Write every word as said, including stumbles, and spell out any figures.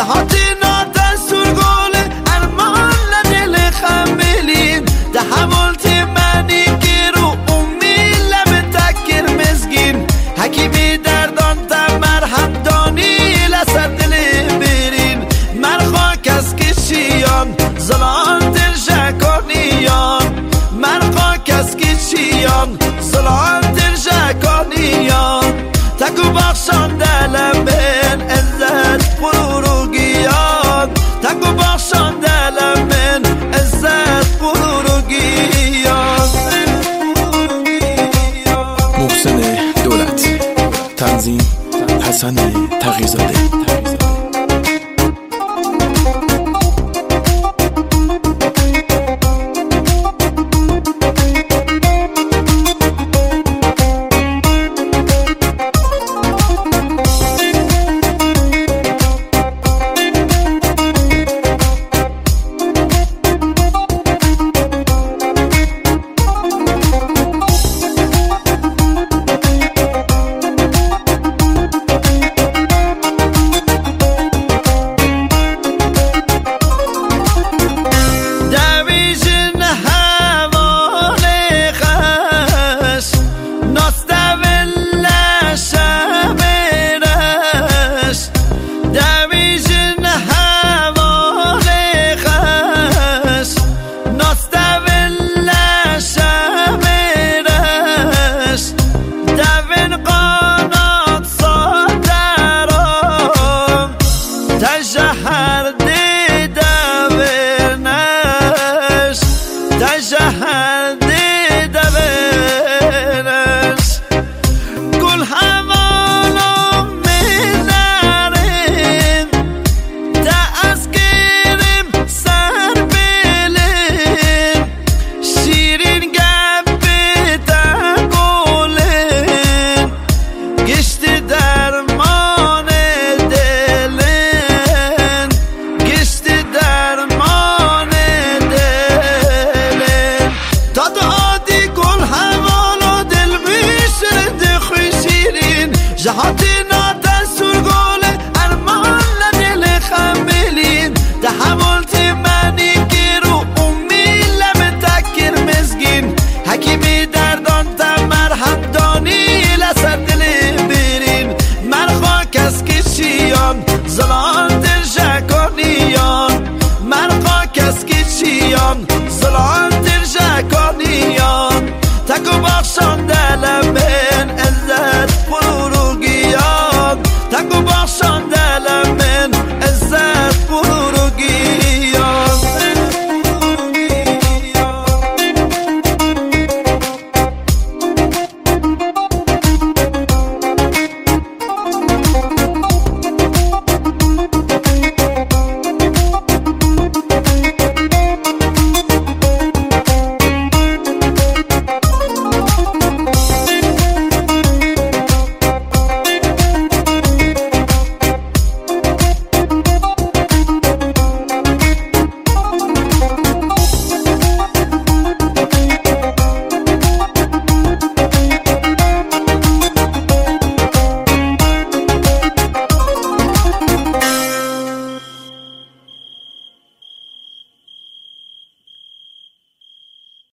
جهاتی ناتسور گل ارمان لدل خمیلین ده حمالتی منی که رو امی لب تکر مزگین حکیمی دردان تا مرهم دانی لسر دل برین مرخوا کس کشیان زلان در شکانیان مرخوا کس کشیان زلان در شکانیان تکو بخشان دلم بین عزت غرور و گیان تکو بخشان دلم بین عزت غرور و گیان. محسن دولت، تنظیم حسن تقی‌زاده. جهاتی ناتسور گل ارمان لدل خمیلین ده حمالتی منی که رو امی لب تکر مزگین حکیمی دردان تا مرهم دانی لسر دل برین مرخوا کس کشیان زلان در شکانیان مرخوا کس کشیان زلان در شکانیان تکو بخشان دلم